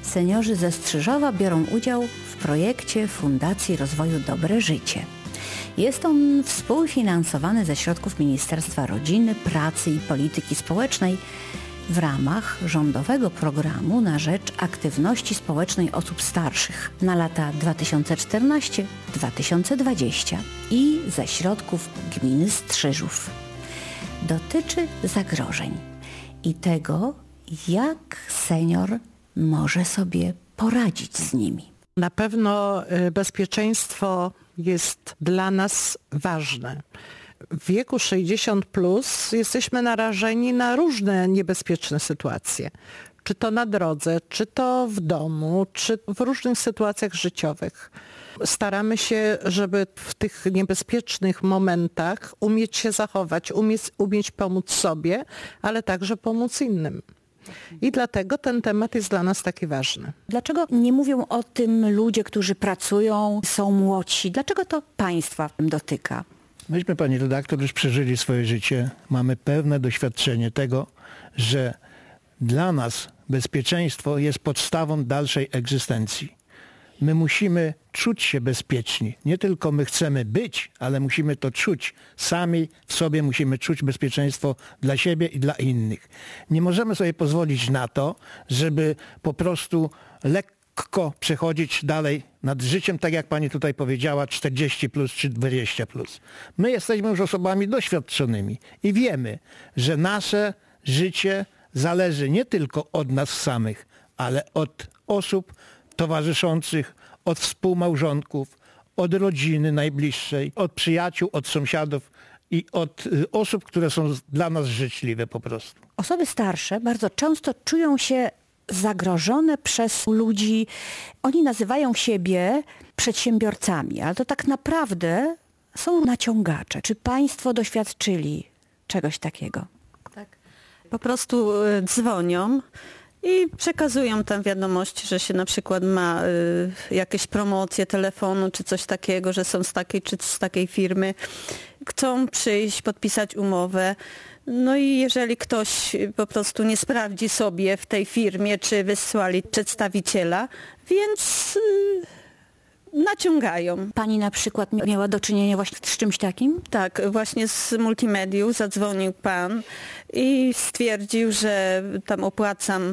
Seniorzy ze Strzyżowa biorą udział w projekcie Fundacji Rozwoju Dobre Życie. Jest on współfinansowany ze środków Ministerstwa Rodziny, Pracy i Polityki Społecznej w ramach rządowego programu na rzecz aktywności społecznej osób starszych na lata 2014-2020 i ze środków gminy Strzyżów. Dotyczy zagrożeń i tego, jak senior może sobie poradzić z nimi. Na pewno bezpieczeństwo jest dla nas ważne. W wieku 60+ jesteśmy narażeni na różne niebezpieczne sytuacje. Czy to na drodze, czy to w domu, czy w różnych sytuacjach życiowych. Staramy się, żeby w tych niebezpiecznych momentach umieć się zachować, umieć pomóc sobie, ale także pomóc innym. I dlatego ten temat jest dla nas taki ważny. Dlaczego nie mówią o tym ludzie, którzy pracują, są młodsi? Dlaczego to państwa dotyka? Myśmy, pani redaktor, już przeżyli swoje życie. Mamy pewne doświadczenie tego, że dla nas bezpieczeństwo jest podstawą dalszej egzystencji. My musimy czuć się bezpieczni. Nie tylko my chcemy być, ale musimy to czuć. Sami w sobie musimy czuć bezpieczeństwo dla siebie i dla innych. Nie możemy sobie pozwolić na to, żeby po prostu lekko przechodzić dalej nad życiem, tak jak pani tutaj powiedziała, 40+ czy 20+. My jesteśmy już osobami doświadczonymi i wiemy, że nasze życie zależy nie tylko od nas samych, ale od osób towarzyszących, od współmałżonków, od rodziny najbliższej, od przyjaciół, od sąsiadów i od osób, które są dla nas życzliwe po prostu. Osoby starsze bardzo często czują się zagrożone przez ludzi. Oni nazywają siebie przedsiębiorcami, ale to tak naprawdę są naciągacze. Czy państwo doświadczyli czegoś takiego? Tak. Po prostu dzwonią i przekazują tam wiadomość, że się na przykład ma jakieś promocje telefonu czy coś takiego, że są z takiej czy z takiej firmy. Chcą przyjść, podpisać umowę. No i jeżeli ktoś po prostu nie sprawdzi sobie w tej firmie, czy wysłali przedstawiciela, więc naciągają. Pani na przykład miała do czynienia właśnie z czymś takim? Tak, właśnie z Multimediów zadzwonił pan i stwierdził, że tam opłacam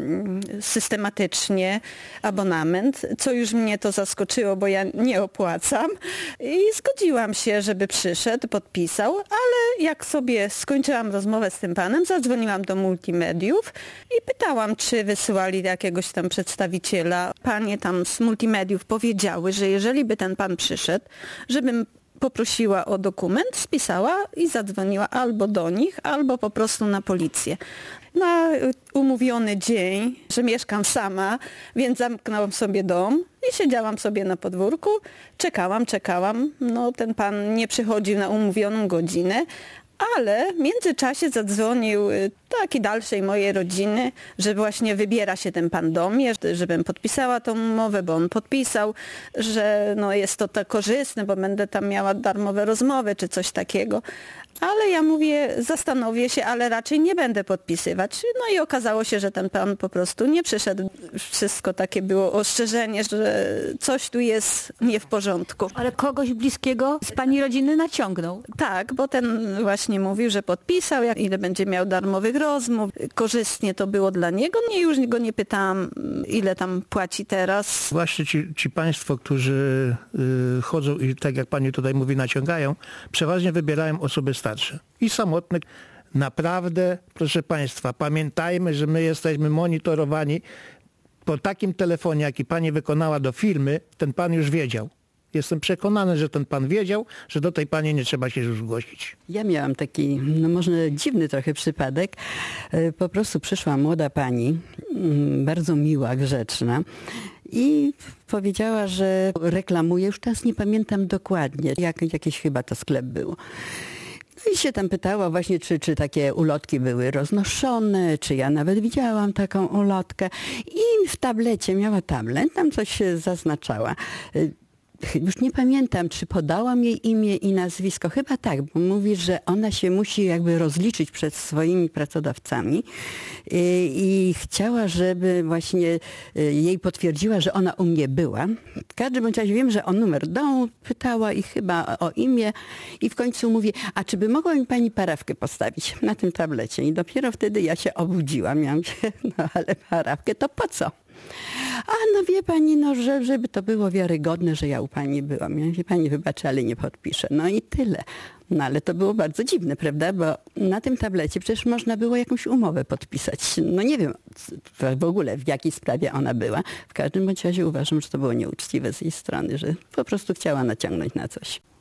systematycznie abonament, co już mnie to zaskoczyło, bo ja nie opłacam i zgodziłam się, żeby przyszedł, podpisał, ale jak sobie skończyłam rozmowę z tym panem, zadzwoniłam do Multimediów i pytałam, czy wysyłali jakiegoś tam przedstawiciela. Panie tam z Multimediów powiedziały, że jeżeli by ten pan przyszedł, żebym poprosiła o dokument, spisała i zadzwoniła albo do nich, albo po prostu na policję. Na umówiony dzień, że mieszkam sama, więc zamknęłam sobie dom i siedziałam sobie na podwórku, czekałam. No ten pan nie przychodził na umówioną godzinę, ale w międzyczasie zadzwonił taki dalszej mojej rodziny, że właśnie wybiera się ten pan do mnie, żebym podpisała tą umowę, bo on podpisał, że no jest to tak korzystne, bo będę tam miała darmowe rozmowy czy coś takiego. Ale ja mówię, zastanowię się, ale raczej nie będę podpisywać. No i okazało się, że ten pan po prostu nie przyszedł. Wszystko takie było ostrzeżenie, że coś tu jest nie w porządku. Ale kogoś bliskiego z pani rodziny naciągnął? Tak, bo ten właśnie mówił, że podpisał, ile będzie miał darmowych rozmów. Korzystnie to było dla niego. Nie, już go nie pytałam, ile tam płaci teraz. Właśnie ci państwo, którzy chodzą i tak jak pani tutaj mówi, naciągają, przeważnie wybierają osoby starsze i samotne. Naprawdę, proszę państwa, pamiętajmy, że my jesteśmy monitorowani. Po takim telefonie, jaki pani wykonała do firmy, ten pan już wiedział. Jestem przekonany, że ten pan wiedział, że do tej pani nie trzeba się już zgłosić. Ja miałam taki, no może dziwny trochę przypadek. Po prostu przyszła młoda pani, bardzo miła, grzeczna i powiedziała, że reklamuje, już teraz nie pamiętam dokładnie, jakiś chyba to sklep był. No i się tam pytała właśnie, czy takie ulotki były roznoszone, czy ja nawet widziałam taką ulotkę. I w tablecie, miała tablet, tam coś zaznaczała. już nie pamiętam, czy podałam jej imię i nazwisko. Chyba tak, bo mówi, że ona się musi jakby rozliczyć przed swoimi pracodawcami i chciała, żeby właśnie jej potwierdziła, że ona u mnie była. W każdym bądź razie wiem, że o numer domu pytała i chyba o imię i w końcu mówi, a czy by mogła mi pani parafkę postawić na tym tablecie? I dopiero wtedy ja się obudziłam. Miałam się, no ale parafkę to po co? A no wie pani, no żeby to było wiarygodne, że ja u pani byłam. Ja mówię, pani wybaczy, ale nie podpiszę. No i tyle. No ale to było bardzo dziwne, prawda? Bo na tym tablecie przecież można było jakąś umowę podpisać. No nie wiem w ogóle w jakiej sprawie ona była. W każdym bądź razie uważam, że to było nieuczciwe z jej strony, że po prostu chciała naciągnąć na coś.